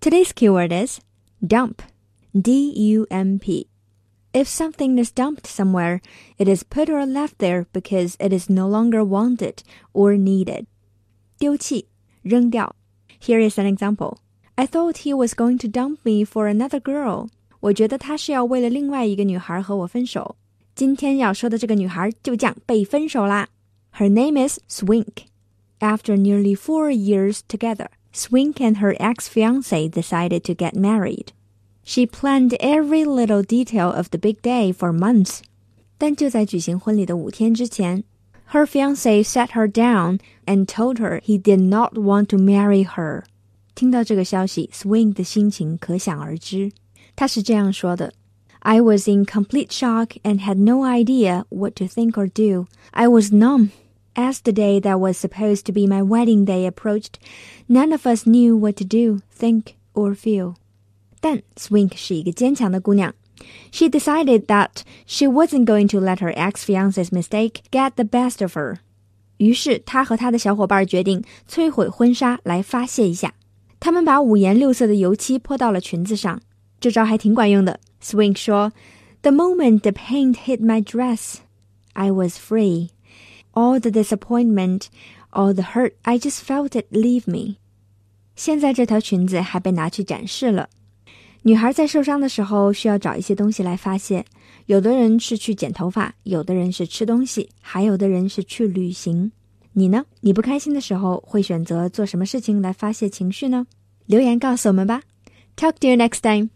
Today's keyword is dump, D-U-M-P. If something is dumped somewhere, it is put or left there because it is no longer wanted or needed. 丢弃，扔掉。Here is an example. I thought he was going to dump me for another girl. 我觉得他是要为了另外一个女孩和我分手。今天要说的这个女孩就这样被分手啦。Her name is Swink. After nearly 4 years together, Swink and her ex-fiancé decided to get married. She planned every little detail of the big day for months. 但就在举行婚礼的5天之前， her fiancé sat her down and told her he did not want to marry her. 听到这个消息 Swink 的心情可想而知。他是这样说的 I was in complete shock and had no idea what to think or do. I was numb. As the day that was supposed to be my wedding day approached, none of us knew what to do, think, or feel. 但 Swink 是一个坚强的姑娘。She decided that she wasn't going to let her ex-fiancé's mistake get the best of her. 于是她和她的小伙伴决定摧毁婚纱来发泄一下。他们把5颜6色的油漆泼到了裙子上，这招还挺管用的。Swink 说 The moment the paint hit my dress, I was free. All the disappointment, all the hurt, I just felt it leave me. 现在这条裙子还被拿去展示了。女孩在受伤的时候需要找一些东西来发泄，有的人是去剪头发，有的人是吃东西，还有的人是去旅行。你呢？你不开心的时候会选择做什么事情来发泄情绪呢？留言告诉我们吧。Talk to you next time.